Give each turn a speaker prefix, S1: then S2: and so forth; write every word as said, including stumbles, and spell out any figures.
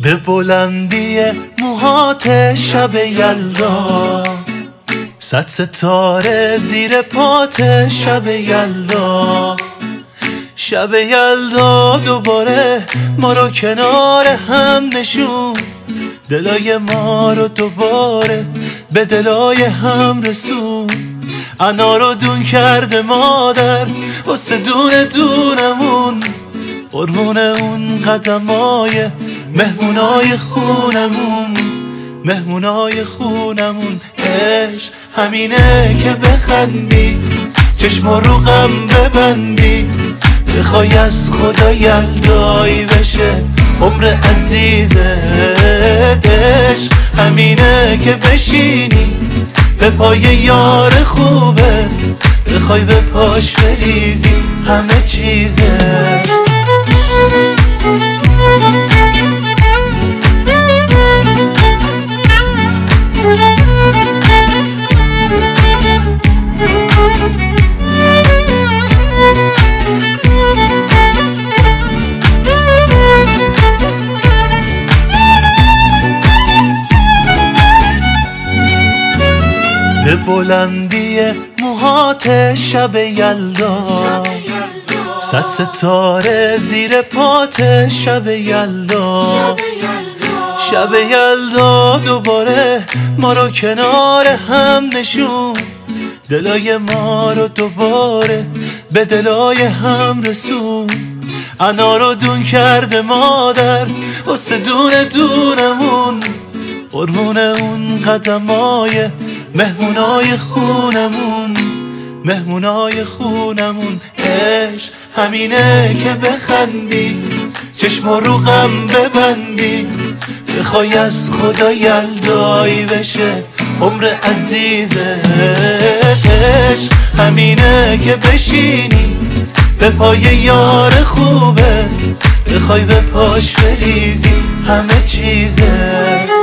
S1: به بلندی موهات شب یلدا، صد ستاره زیر پات شب یلدا. شب یلدا دوباره ما رو کنار هم نشون، دلای ما رو دوباره به دلای هم رسون. انا رو دون کرده مادر واسه دونه دونمون، قربون اون قدمای مهمونای خونمون، مهمونای خونمون. عشق همینه که بخندی، چشم رو غم ببندی، بخوای از خدا یلدایی بشه عمر عزیزت. عشق همینه که بشینی به پای یار خوبت، بخوای به پاش بریزی همه چیزت. به بلندی موهات شب یلدا، صد ستاره زیر پات شب یلدا. شب یلدا دوباره ما رو کنار هم نشون، دلای ما رو دوباره به دلای هم رسون. انا رو دون کرده مادر واسه دونه دونمون، قربون اون قدمای مهمونای خونمون، مهمونای خونمون. عشق همینه که بخندی، چشم رو غم ببندی، بخوای از خدا یلدایی بشه عمر عزیزت. عشق همینه که بشینی به پای یار خوبت، بخوای به پاش بریزی همه چیزت.